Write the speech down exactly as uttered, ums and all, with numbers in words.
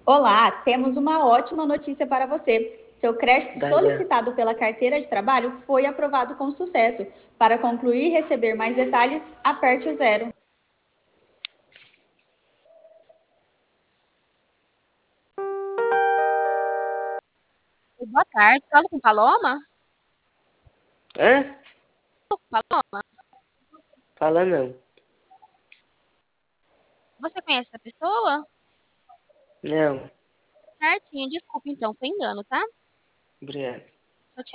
Olá, temos uma ótima notícia para você. Seu crédito Daia. solicitado pela carteira de trabalho foi aprovado com sucesso. Para concluir e receber mais detalhes, aperte o zero. Boa tarde, falo com Paloma? Hã? Paloma, Fala não. você conhece essa pessoa? Não. Certinho, desculpa então, foi engano, tá? Obrigado.